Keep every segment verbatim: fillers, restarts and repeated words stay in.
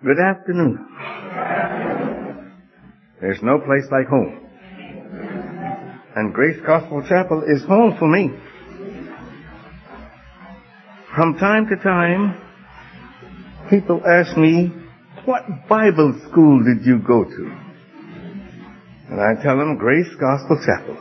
Good afternoon. There's no place like home. And Grace Gospel Chapel is home for me. From time to time, people ask me, what Bible school did you go to? And I tell them, Grace Gospel Chapel.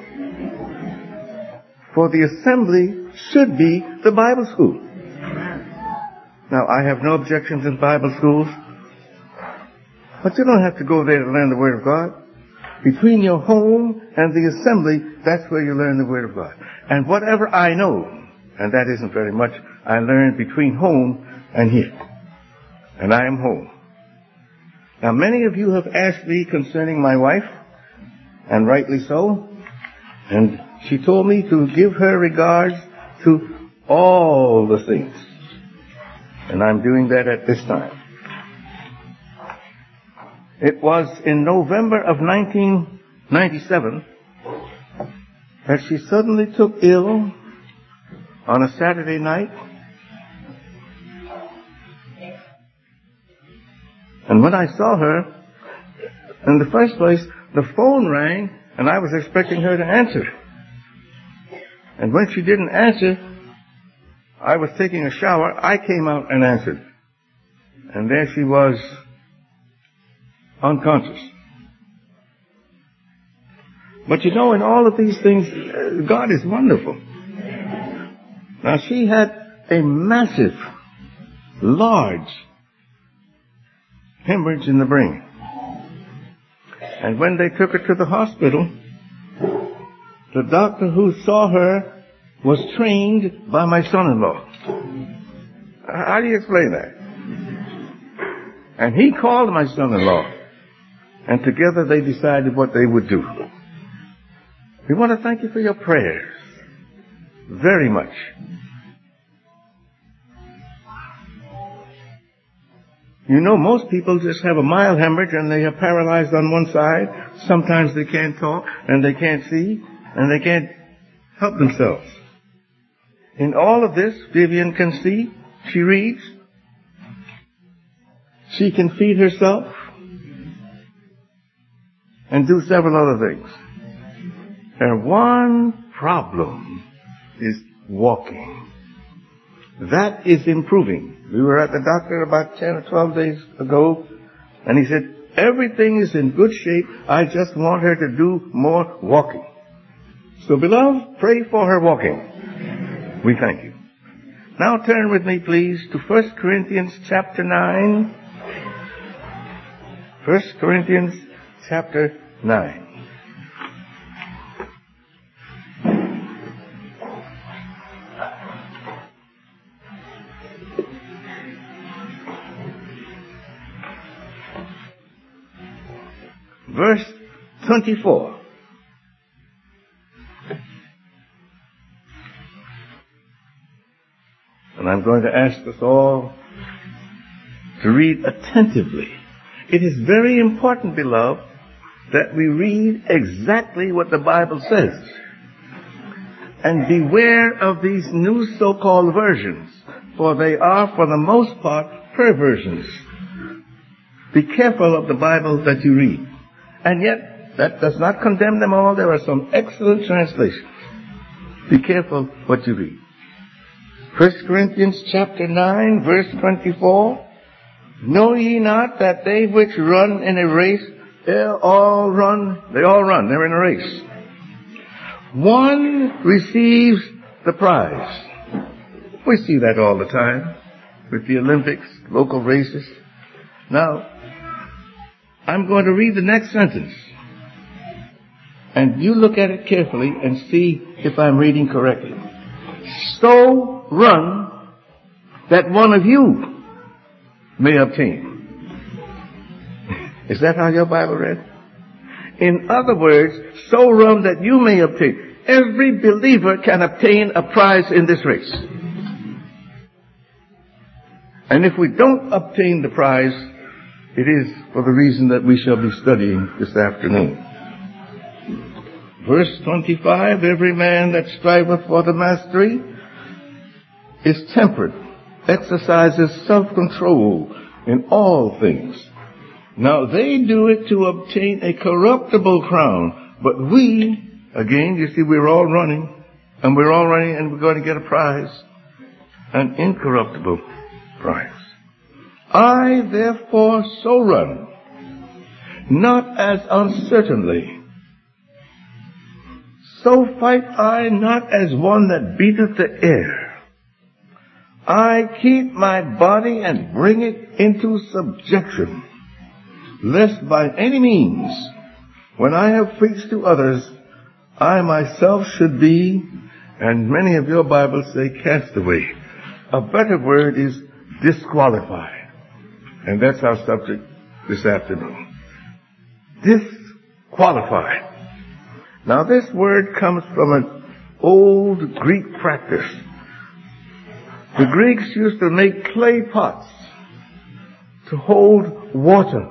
For the assembly should be the Bible school. Now, I have no objections in Bible schools, but you don't have to go there to learn the Word of God. Between your home and the assembly, that's where you learn the Word of God. And whatever I know, and that isn't very much, I learned between home and here. And I am home. Now, many of you have asked me concerning my wife, and rightly so, and she told me to give her regards to all the things. And I'm doing that at this time. It was in November of nineteen ninety-seven that she suddenly took ill on a Saturday night. And when I saw her, in the first place, the phone rang, and I was expecting her to answer. And when she didn't answer, I was taking a shower. I came out and answered. And there she was, unconscious. But you know, in all of these things, God is wonderful. Now, she had a massive, large hemorrhage in the brain. And when they took her to the hospital, the doctor who saw her was trained by my son-in-law. How do you explain that? And he called my son-in-law, and together they decided what they would do. We want to thank you for your prayers. Very much. You know, most people just have a mild hemorrhage and they are paralyzed on one side. Sometimes they can't talk and they can't see and they can't help themselves. In all of this, Vivian can see, she reads, she can feed herself, and do several other things. Her one problem is walking. That is improving. We were at the doctor about ten or twelve days ago, and he said, everything is in good shape. I just want her to do more walking. So, beloved, pray for her walking. We thank you. Now turn with me, please, to First Corinthians chapter nine. First Corinthians chapter nine. Verse twenty-four. And I'm going to ask us all to read attentively. It is very important, beloved, that we read exactly what the Bible says. And beware of these new so-called versions, for they are, for the most part, perversions. Be careful of the Bible that you read. And yet, that does not condemn them all. There are some excellent translations. Be careful what you read. First Corinthians chapter nine, verse twenty-four. Know ye not that they which run in a race, they all run, they all run, they're in a race. One receives the prize. We see that all the time with the Olympics, local races. Now, I'm going to read the next sentence. And you look at it carefully and see if I'm reading correctly. So run that one of you may obtain. Is that how your Bible read? In other words, so run that you may obtain. Every believer can obtain a prize in this race. And if we don't obtain the prize, it is for the reason that we shall be studying this afternoon. Verse twenty-five, every man that striveth for the mastery is temperate, exercises self-control, in all things. Now they do it to obtain a corruptible crown, but we, again, you see, we're all running, and we're all running, and we're going to get a prize, an incorruptible prize. I therefore so run, not as uncertainly. So fight I not as one that beateth the air. I keep my body and bring it into subjection, lest by any means, when I have preached to others, I myself should be, and many of your Bibles say castaway. A better word is disqualified. And that's our subject this afternoon. Disqualified. Now this word comes from an old Greek practice. The Greeks used to make clay pots to hold water.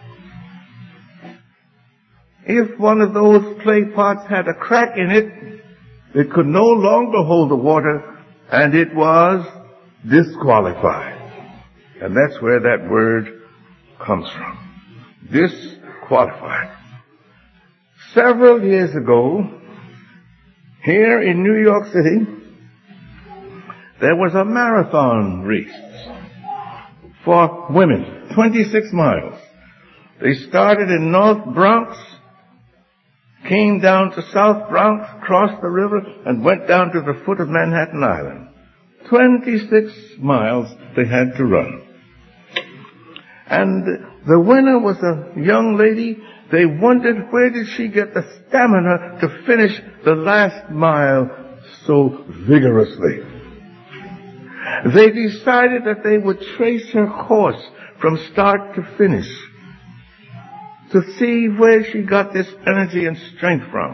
If one of those clay pots had a crack in it, it could no longer hold the water, and it was disqualified. And that's where that word comes from. Disqualified. Several years ago, here in New York City, there was a marathon race for women, twenty-six miles. They started in North Bronx, came down to South Bronx, crossed the river, and went down to the foot of Manhattan Island. twenty-six miles they had to run. And the winner was a young lady. They wondered, where did she get the stamina to finish the last mile so vigorously? They decided that they would trace her course from start to finish to see where she got this energy and strength from.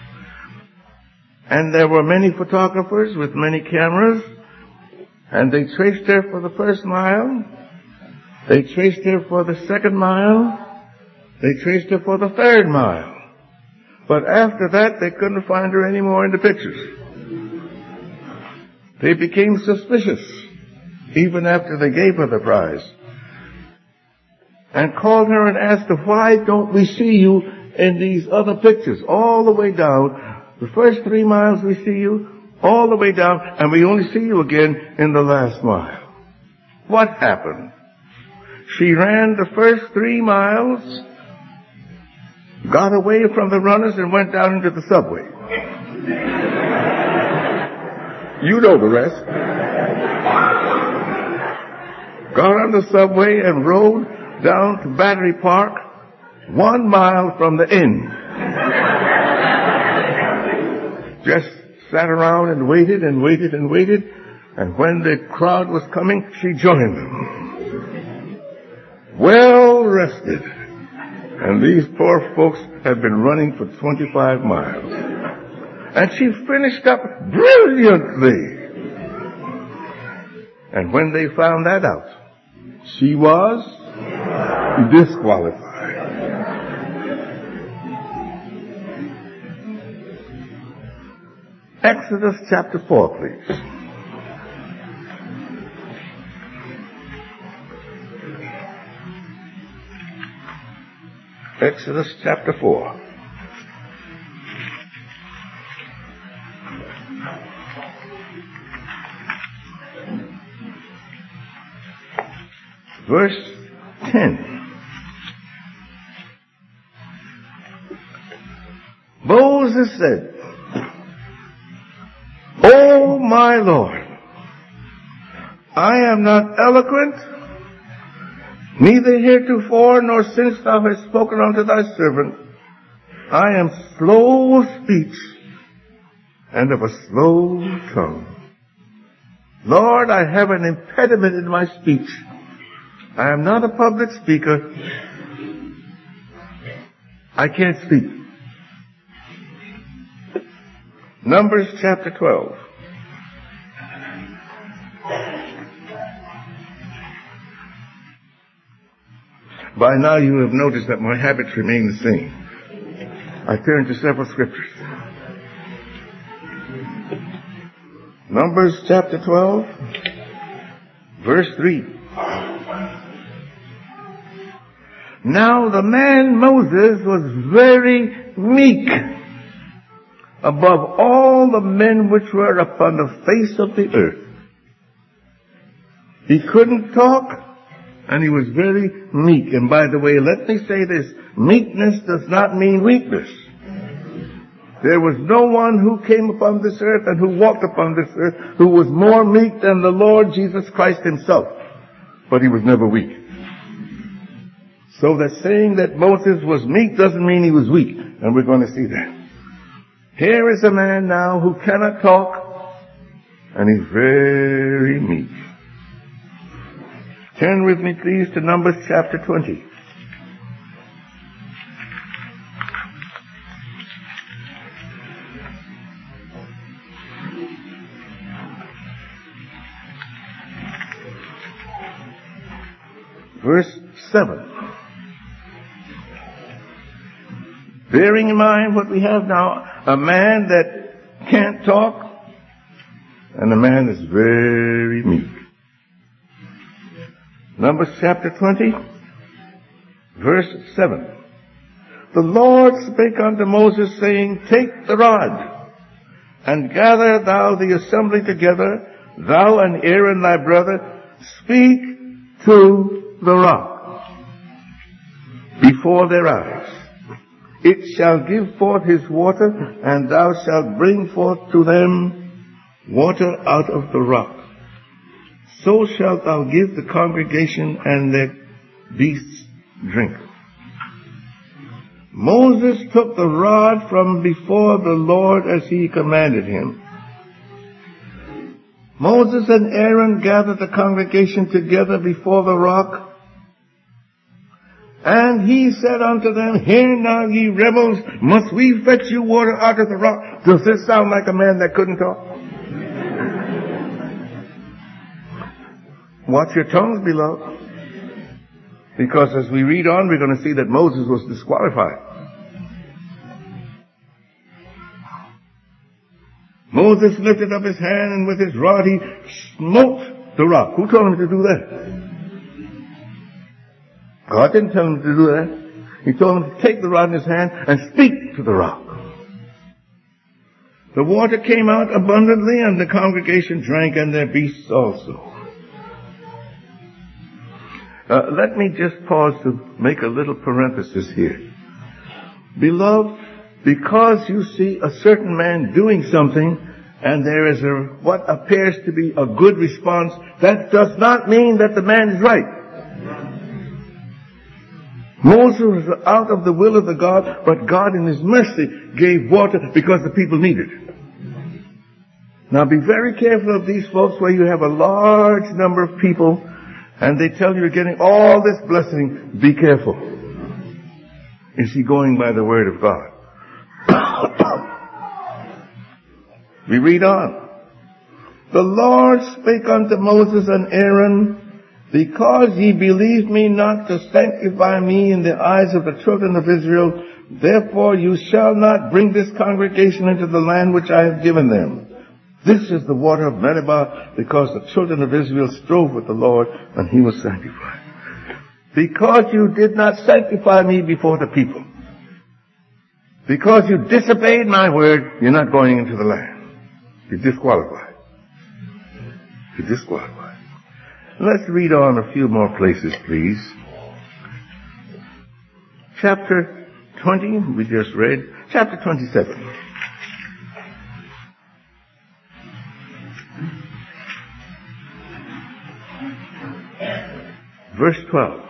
And there were many photographers with many cameras, and they traced her for the first mile. They traced her for the second mile. They traced her for the third mile. But after that, they couldn't find her anymore in the pictures. They became suspicious, even after they gave her the prize, and called her and asked her, why don't we see you in these other pictures all the way down? The first three miles we see you, all the way down, and we only see you again in the last mile. What happened? She ran the first three miles, got away from the runners, and went down into the subway. You know the rest. Got on the subway and rode down to Battery Park, one mile from the end. Just sat around and waited and waited and waited, and when the crowd was coming, she joined them. Well rested. And these poor folks had been running for twenty-five miles. And she finished up brilliantly. And when they found that out, she was disqualified. Exodus chapter four, please. Exodus chapter four. Verse ten. Moses said, O my Lord, I am not eloquent, neither heretofore nor since thou hast spoken unto thy servant. I am slow of speech and of a slow tongue. Lord, I have an impediment in my speech. I am not a public speaker. I can't speak. Numbers chapter twelve. By now you have noticed that my habits remain the same. I turn to several scriptures. Numbers chapter twelve, verse three. Now the man Moses was very meek above all the men which were upon the face of the earth. He couldn't talk, and he was very meek. And by the way, let me say this, meekness does not mean weakness. There was no one who came upon this earth and who walked upon this earth who was more meek than the Lord Jesus Christ himself. But he was never weak. So that saying that Moses was meek doesn't mean he was weak. And we're going to see that. Here is a man now who cannot talk, and he's very meek. Turn with me, please, to Numbers chapter twenty. Verse seven. Bearing in mind what we have now, a man that can't talk and a man that's very meek. Numbers chapter twenty, verse seven. The Lord spake unto Moses, saying, Take the rod, and gather thou the assembly together, thou and Aaron thy brother, speak to the rock before their eyes. It shall give forth his water, and thou shalt bring forth to them water out of the rock. So shalt thou give the congregation and their beasts drink. Moses took the rod from before the Lord as he commanded him. Moses and Aaron gathered the congregation together before the rock. And he said unto them, Hear now, ye rebels, must we fetch you water out of the rock? Does this sound like a man that couldn't talk? Watch your tongues, beloved. Because as we read on, we're going to see that Moses was disqualified. Moses lifted up his hand, and with his rod he smote the rock. Who told him to do that? God didn't tell him to do that. He told him to take the rod in his hand and speak to the rock. The water came out abundantly, and the congregation drank, and their beasts also. Uh, let me just pause to make a little parenthesis here. Beloved, because you see a certain man doing something, and there is a, what appears to be a good response, that does not mean that the man is right. Moses was out of the will of the God, but God in his mercy gave water because the people needed it. Now be very careful of these folks where you have a large number of people and they tell you you're getting all this blessing. Be careful. Is he going by the word of God? We read on. The Lord spake unto Moses and Aaron, because ye believed me not to sanctify me in the eyes of the children of Israel, therefore you shall not bring this congregation into the land which I have given them. This is the water of Meribah, because the children of Israel strove with the Lord, and he was sanctified. Because you did not sanctify me before the people. Because you disobeyed my word, you're not going into the land. You're disqualified. You're disqualified. Let's read on a few more places, please. Chapter twenty, we just read. Chapter twenty-seven. Verse twelve.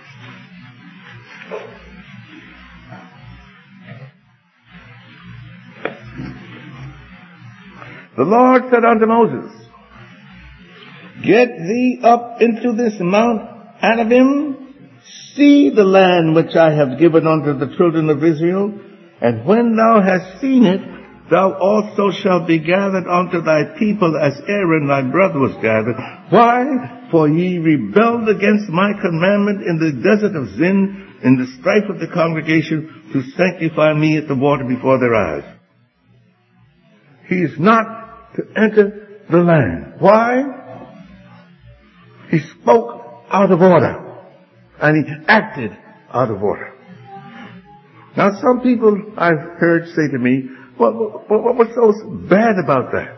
The Lord said unto Moses, Get thee up into this Mount Anabim, see the land which I have given unto the children of Israel, and when thou hast seen it, thou also shalt be gathered unto thy people as Aaron thy brother was gathered. Why? For ye rebelled against my commandment in the desert of Zin, in the strife of the congregation, to sanctify me at the water before their eyes. He is not to enter the land. Why? He spoke out of order, and he acted out of order. Now, some people I've heard say to me, what, what, what was so bad about that?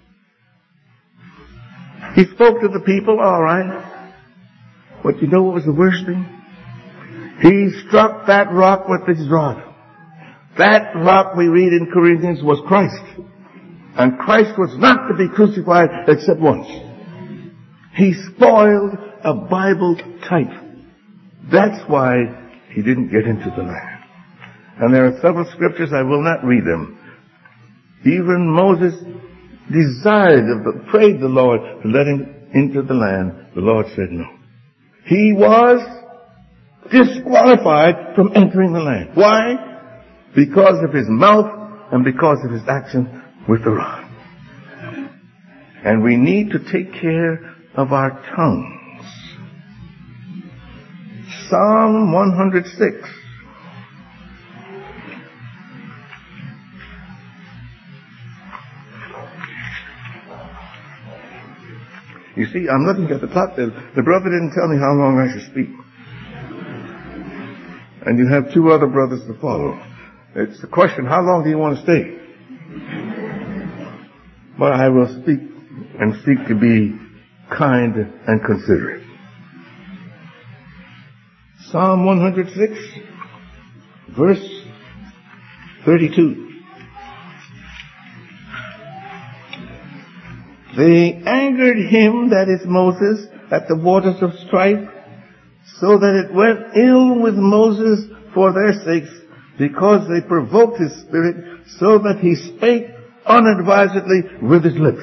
He spoke to the people, all right. But you know what was the worst thing? He struck that rock with his rod. That rock, we read in Corinthians, was Christ. And Christ was not to be crucified except once. He spoiled a Bible type. That's why he didn't get into the land. And there are several scriptures, I will not read them. Even Moses desired, prayed the Lord to let him into the land. The Lord said no. He was disqualified from entering the land. Why? Because of his mouth and because of his action with the rod. And we need to take care of our tongues. Psalm one hundred six. You see, I'm looking at the clock there. The brother didn't tell me how long I should speak. And you have two other brothers to follow. It's the question, how long do you want to stay? But I will speak and seek to be kind and considerate. Psalm one hundred six, verse thirty-two. They angered him, that is Moses, at the waters of strife, so that it went ill with Moses for their sakes, because they provoked his spirit, so that he spake unadvisedly with his lips.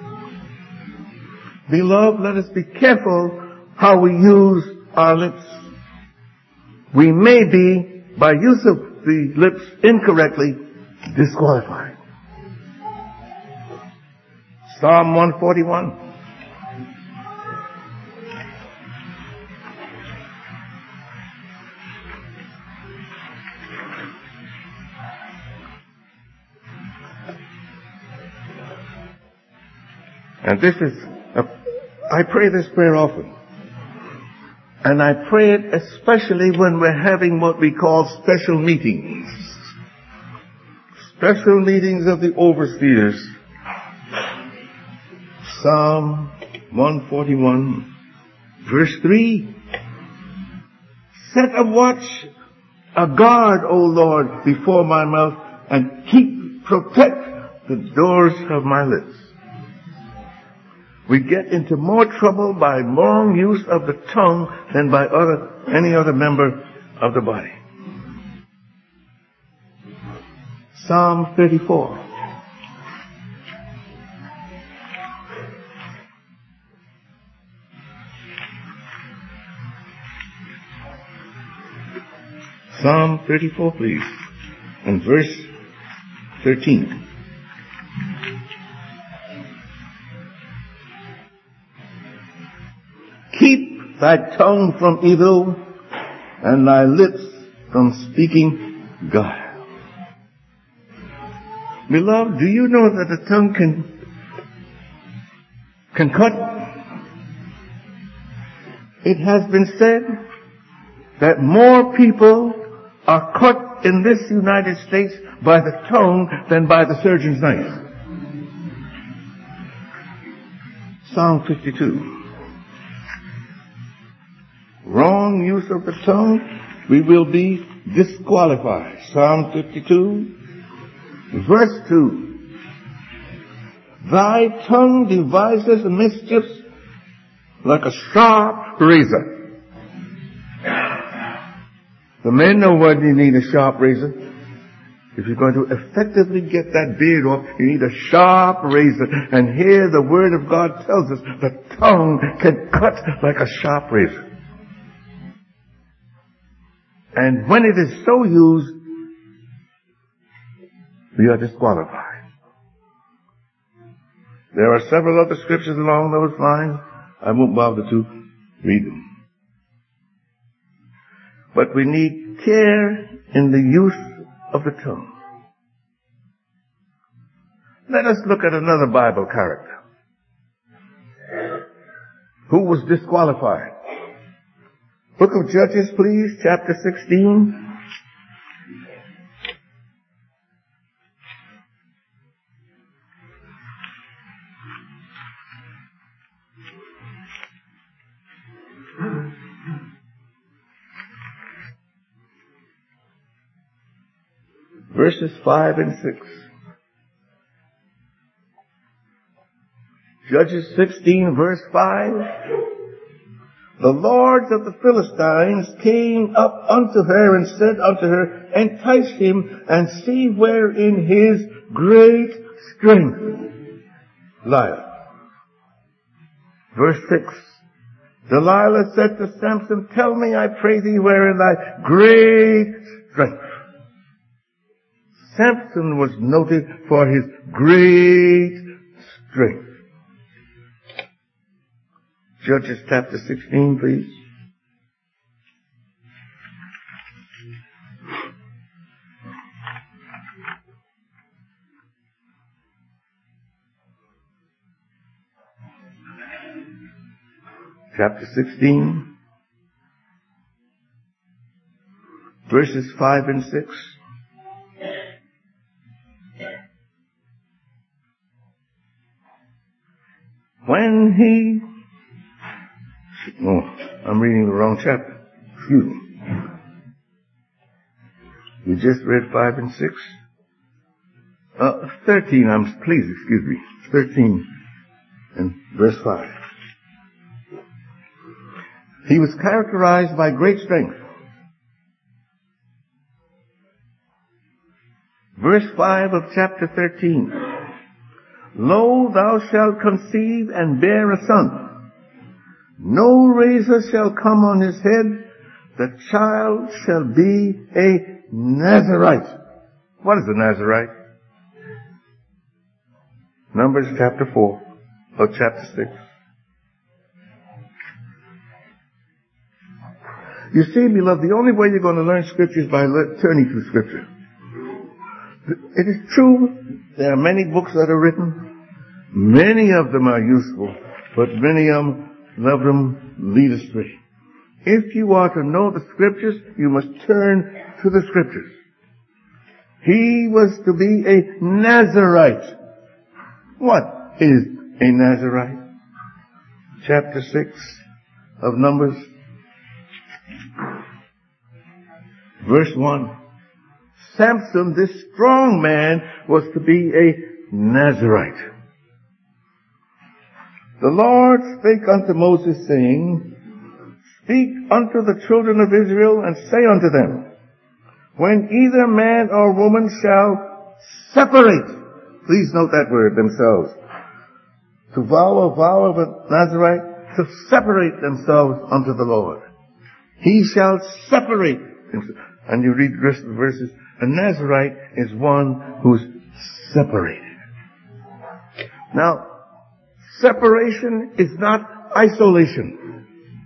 Beloved, let us be careful how we use our lips. We may be, by use of the lips incorrectly, disqualified. Psalm one forty-one. And this is, a, I pray this prayer often. And I pray it especially when we're having what we call special meetings. Special meetings of the overseers. Psalm one forty-one, verse three. Set a watch, a guard, O Lord, before my mouth, and keep, protect the doors of my lips. We get into more trouble by long use of the tongue than by other, any other member of the body. Psalm thirty-four. Psalm thirty-four, please, and verse thirteen. Keep thy tongue from evil, and thy lips from speaking guile. Beloved, do you know that the tongue can, can cut? It has been said that more people are cut in this United States by the tongue than by the surgeon's knife. Psalm fifty-two. Wrong use of the tongue, we will be disqualified. Psalm fifty-two, verse two. Thy tongue devises mischiefs like a sharp razor. The men know why you need a sharp razor. If you're going to effectively get that beard off, you need a sharp razor. And here the Word of God tells us the tongue can cut like a sharp razor. And when it is so used, we are disqualified. There are several other scriptures along those lines. I won't bother to read them. But we need care in the use of the tongue. Let us look at another Bible character who was disqualified. Book of Judges, please, chapter sixteen. Verses five and six. Judges sixteen, verse five. The lords of the Philistines came up unto her and said unto her, entice him and see wherein his great strength lieth. Verse six. Delilah said to Samson, tell me, I pray thee, wherein thy great strength. Samson was noted for his great strength. Judges chapter sixteen, please. Chapter sixteen, verses five and six. When he, oh, I'm reading the wrong chapter. Excuse me. We just read five and six. Uh, thirteen, I'm, please excuse me. thirteen and verse five. He was characterized by great strength. Verse five of chapter thirteen. Lo, thou shalt conceive and bear a son. No razor shall come on his head. The child shall be a Nazarite. What is a Nazarite? Numbers chapter four or chapter six. You see, beloved, the only way you're going to learn Scripture is by turning to Scripture. It is true, there are many books that are written. Many of them are useful, but many of them, love them, lead astray. If you are to know the Scriptures, you must turn to the Scriptures. He was to be a Nazarite. What is a Nazarite? Chapter six of Numbers, verse one. Samson, this strong man, was to be a Nazarite. The Lord spake unto Moses, saying, speak unto the children of Israel, and say unto them, when either man or woman shall separate, please note that word, themselves, to vow a vow of a Nazarite, to separate themselves unto the Lord. He shall separate himself. And you read the rest of the verses. A Nazarite is one who's separated. Now, separation is not isolation.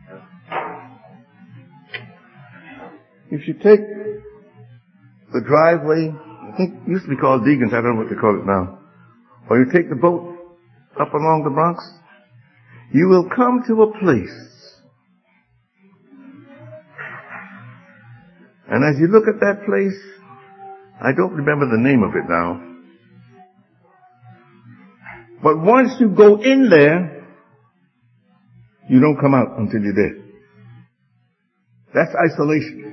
If you take the driveway, I think it used to be called Deegan's, I don't know what they call it now, or you take the boat up along the Bronx, you will come to a place. And as you look at that place, I don't remember the name of it now. But once you go in there, you don't come out until you're dead. That's isolation.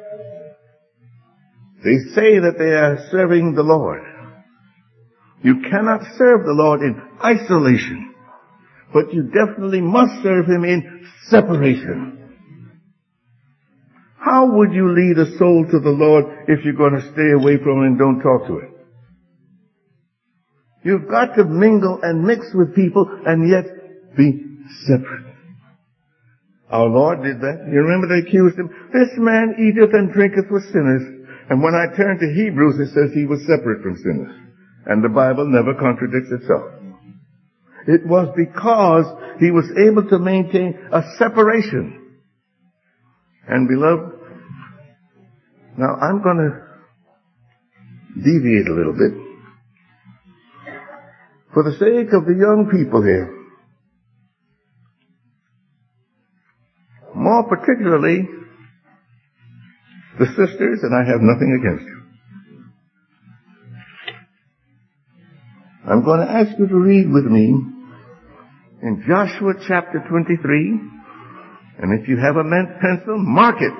They say that they are serving the Lord. You cannot serve the Lord in isolation, but you definitely must serve Him in separation. How would you lead a soul to the Lord if you're going to stay away from it and don't talk to it? You've got to mingle and mix with people and yet be separate. Our Lord did that. You remember they accused Him? This man eateth and drinketh with sinners. And when I turn to Hebrews, it says He was separate from sinners. And the Bible never contradicts itself. It was because He was able to maintain a separation. And beloved, now I'm going to deviate a little bit. For the sake of the young people here, more particularly the sisters, and I have nothing against you. I'm going to ask you to read with me in Joshua chapter twenty-three, and if you have a pencil, mark it.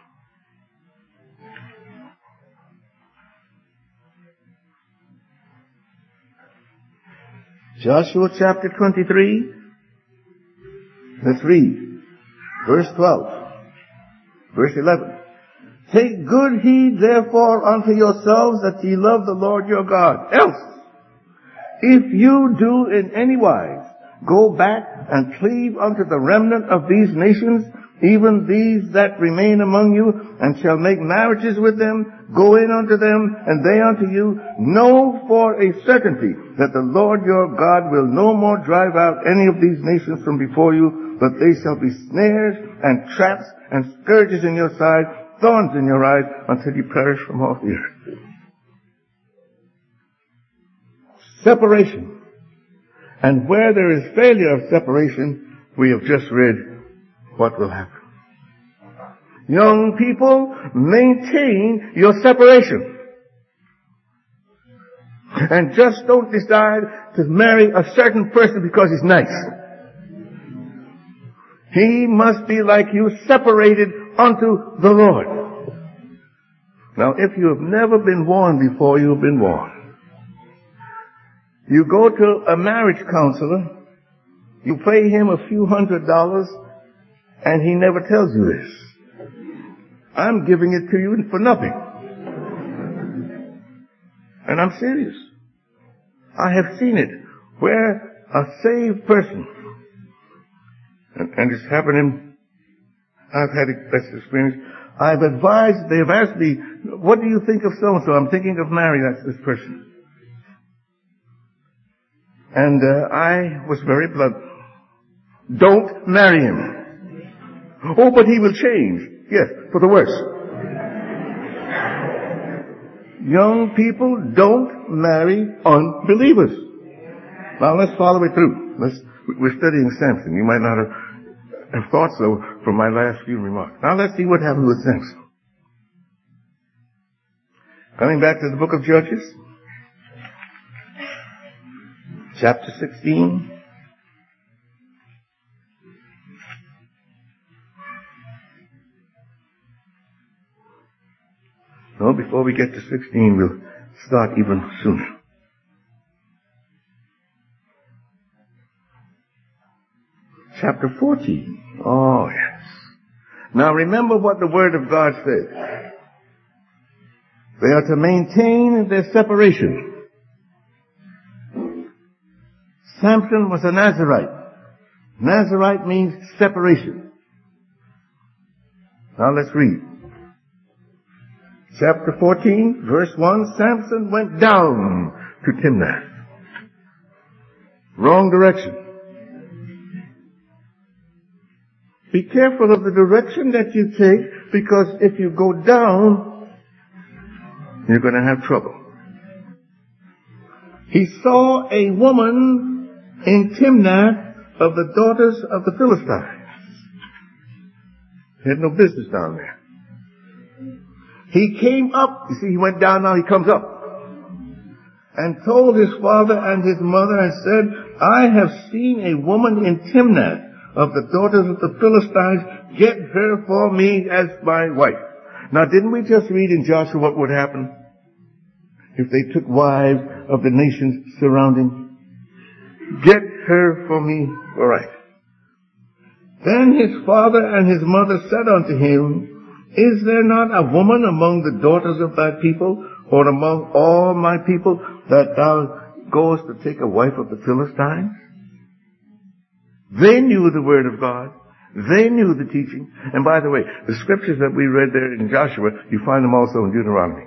Joshua chapter twenty-three, let's read verse twelve, verse eleven. Take good heed therefore unto yourselves that ye love the Lord your God. Else, if you do in any wise go back and cleave unto the remnant of these nations, even these that remain among you, and shall make marriages with them, go in unto them, and they unto you, know for a certainty that the Lord your God will no more drive out any of these nations from before you, but they shall be snares and traps and scourges in your side, thorns in your eyes, until you perish from off the earth. Separation. And where there is failure of separation, we have just read what will happen. Young people, maintain your separation. And just don't decide to marry a certain person because he's nice. He must be like you, separated unto the Lord. Now, if you have never been warned before, you have been warned. You go to a marriage counselor, you pay him a few hundred dollars, and he never tells you this. I'm giving it to you for nothing. And I'm serious. I have seen it where a saved person, and, and it's happening, I've had this experience, I've advised, they've asked me, what do you think of so-and-so? I'm thinking of marrying that, this person. And uh, I was very blunt. Don't marry him. Oh, but he will change. Yes, for the worse. Young people, don't marry unbelievers. Now let's follow it through. Let's, we're studying Samson. You might not have, have thought so from my last few remarks. Now let's see what happened with Samson. Coming back to the book of Judges, chapter sixteen. No, before we get to sixteen, we'll start even sooner. Chapter fourteen. Oh, yes. Now remember what the Word of God says. They are to maintain their separation. Samson was a Nazirite. Nazirite means separation. Now let's read. Chapter fourteen, verse one, Samson went down to Timnath. Wrong direction. Be careful of the direction that you take, because if you go down, you're going to have trouble. He saw a woman in Timnath of the daughters of the Philistines. He had no business down there. He came up, you see, he went down, now he comes up, and told his father and his mother and said, I have seen a woman in Timnath of the daughters of the Philistines, get her for me as my wife. Now didn't we just read in Joshua what would happen if they took wives of the nations surrounding? Get her for me, all right. Then his father and his mother said unto him, is there not a woman among the daughters of thy people, or among all my people, that thou goest to take a wife of the Philistines? They knew the word of God. They knew the teaching. And by the way, the scriptures that we read there in Joshua, you find them also in Deuteronomy.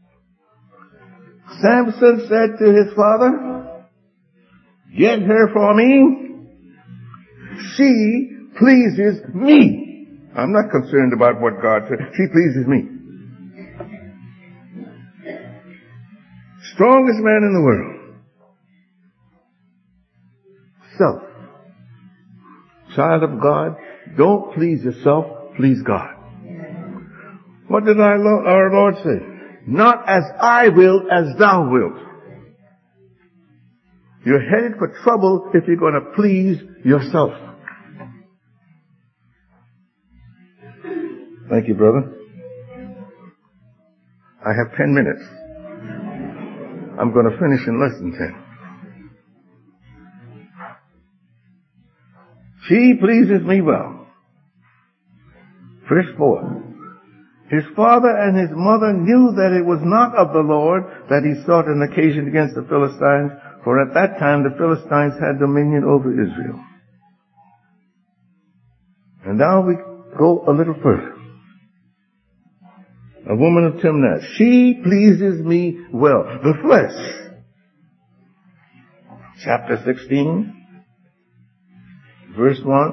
Samson said to his father, get her for me. She pleases me. I'm not concerned about what God said. She pleases me. Strongest man in the world. Self. Child of God, Don't please yourself, please God. What did our Lord, our Lord say? Not as I will, as thou wilt. You're headed for trouble if you're going to please yourself. Thank you, brother. I have ten minutes. I'm going to finish in less than ten. She pleases me well. Verse four. His father and his mother knew that it was not of the Lord that he sought an occasion against the Philistines, for at that time the Philistines had dominion over Israel. And now we go a little further. A woman of Timnah. She pleases me well. The flesh. Chapter sixteen, verse one.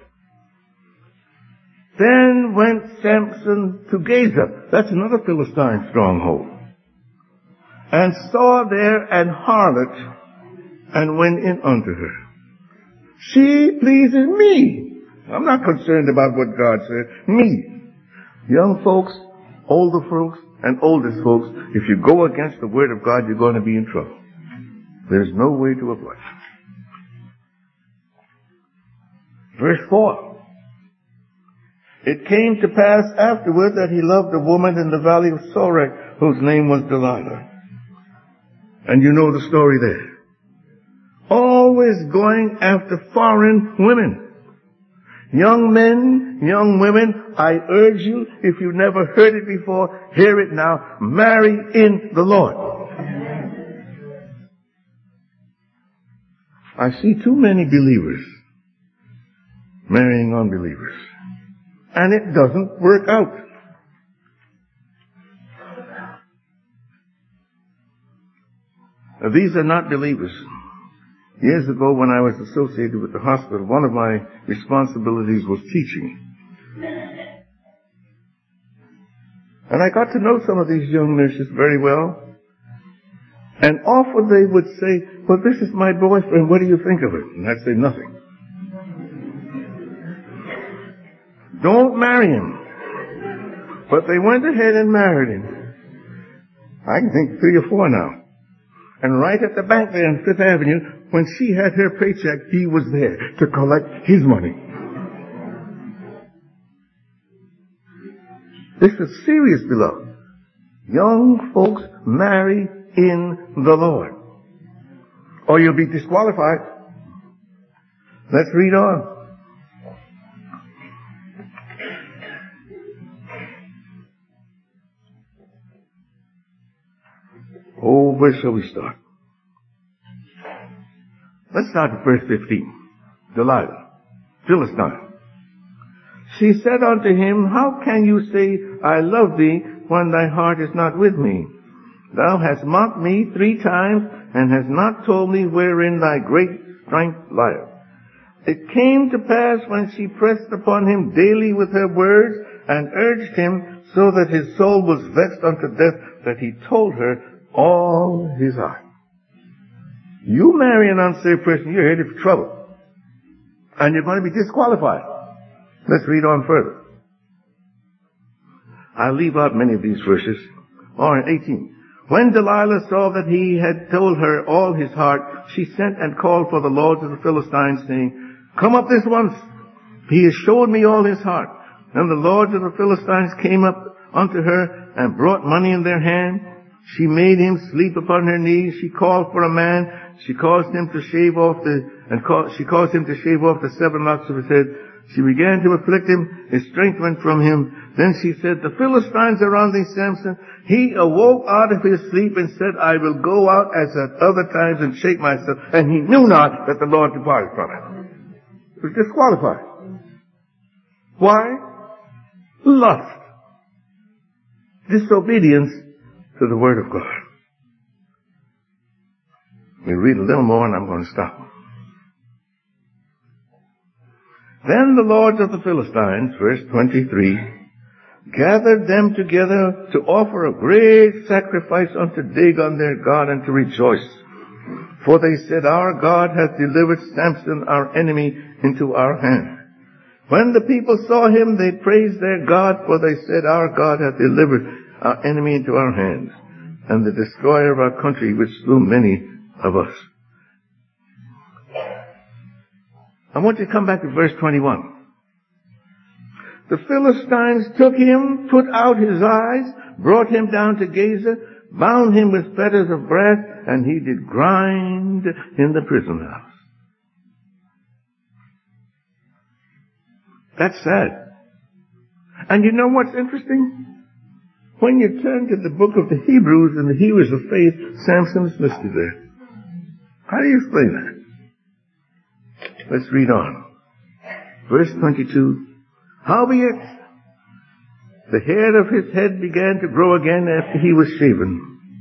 Then went Samson to Gaza. That's another Philistine stronghold. And saw there an harlot, and went in unto her. She pleases me. I'm not concerned about what God said. Me. Young folks, older folks, and oldest folks, if you go against the word of God, you're going to be in trouble. There's no way to avoid it. Verse four. It came to pass afterward that he loved a woman in the valley of Sorek, whose name was Delilah. And you know the story there. Always going after foreign women. Young men, young women, I urge you, if you've never heard it before, hear it now. Marry in the Lord. I see too many believers marrying unbelievers. And it doesn't work out. Now, these are not believers. Years ago, when I was associated with the hospital, one of my responsibilities was teaching. And I got to know some of these young nurses very well. And often they would say, well, this is my boyfriend, what do you think of it? And I'd say nothing. Don't marry him. But they went ahead and married him. I can think three or four now. And right at the bank there on Fifth Avenue, when she had her paycheck, he was there to collect his money. This is serious, beloved. Young folks, marry in the Lord, or you'll be disqualified. Let's read on. Oh, where shall we start? Let's start at verse fifteen. Delilah, Philistine. She said unto him, how can you say, I love thee, when thy heart is not with me? Thou hast mocked me three times, and hast not told me wherein thy great strength lieth. It came to pass when she pressed upon him daily with her words, and urged him, so that his soul was vexed unto death, that he told her all his heart. You marry an unsaved person, you're headed for trouble. And you're going to be disqualified. Let's read on further. I'll leave out many of these verses. Or in eighteen. When Delilah saw that he had told her all his heart, she sent and called for the lords of the Philistines, saying, come up this once. He has showed me all his heart. And the lords of the Philistines came up unto her and brought money in their hand. She made him sleep upon her knees. She called for a man. She caused him to shave off the, and call, she caused him to shave off the seven locks of his head. She began to afflict him. His strength went from him. Then she said, the Philistines are on thee, Samson. He awoke out of his sleep and said, I will go out as at other times and shake myself. And he knew not that the Lord departed from him. He was disqualified. Why? Lust. Disobedience to the word of God. We read a little more and I'm going to stop. Then the lords of the Philistines, verse twenty-three, gathered them together to offer a great sacrifice unto Dagon their God, and to rejoice. For they said, our God hath delivered Samson our enemy into our hand. When the people saw him, they praised their God, for they said, our God hath delivered our enemy into our hands, and the destroyer of our country, which slew many of us. I want you to come back to verse twenty-one. The Philistines took him, put out his eyes, brought him down to Gaza, bound him with fetters of brass, and he did grind in the prison house. That's sad. And you know what's interesting? When you turn to the book of the Hebrews and the heroes of faith, Samson is listed there. How do you explain that? Let's read on. Verse twenty-two. Howbeit, the hair of his head began to grow again after he was shaven.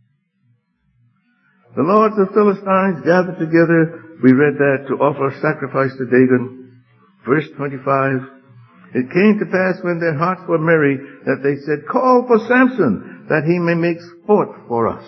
The lords of Philistines gathered together, we read that, to offer sacrifice to Dagon. Verse twenty-five. It came to pass when their hearts were merry that they said, call for Samson, that he may make sport for us.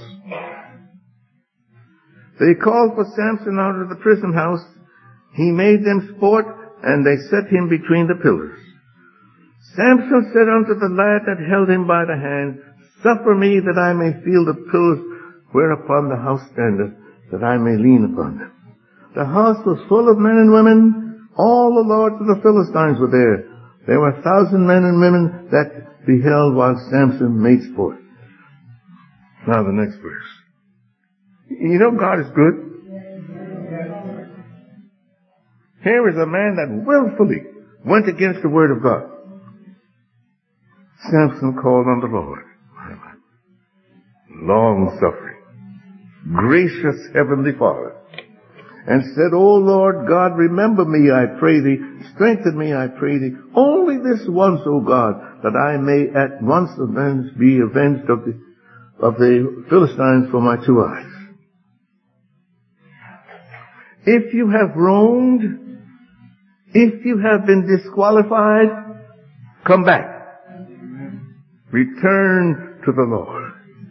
They called for Samson out of the prison house. He made them sport, and they set him between the pillars. Samson said unto the lad that held him by the hand, suffer me that I may feel the pillars whereupon the house standeth, that I may lean upon them. The house was full of men and women. All the lords of the Philistines were there. There were a thousand men and women that beheld while Samson made sport. Now the next verse. You know God is good. Here is a man that willfully went against the word of God. Samson called on the Lord. Long-suffering, gracious Heavenly Father, and said, O Lord God, remember me, I pray thee. Strengthen me, I pray thee. Only this once, O God, that I may at once avenge, be avenged of the, of the Philistines for my two eyes. If you have roamed, if you have been disqualified, come back. Return to the Lord.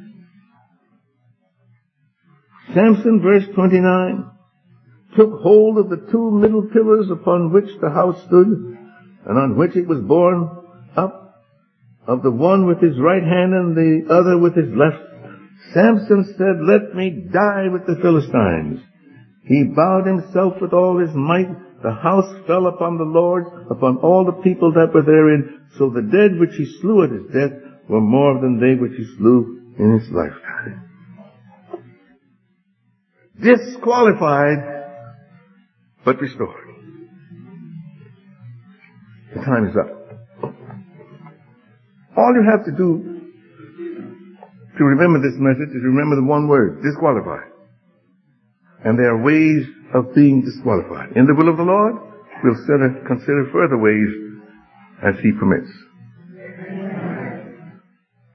Samson, verse twenty-nine, took hold of the two middle pillars upon which the house stood, and on which it was borne up, of the one with his right hand and the other with his left. Samson said, let me die with the Philistines. He bowed himself with all his might. The house fell upon the Lord, upon all the people that were therein. So the dead which he slew at his death were more than they which he slew in his lifetime. Disqualified, but restored. The time is up. All you have to do to remember this message is remember the one word, disqualified. And there are ways of being disqualified. In the will of the Lord, we'll consider further ways as He permits.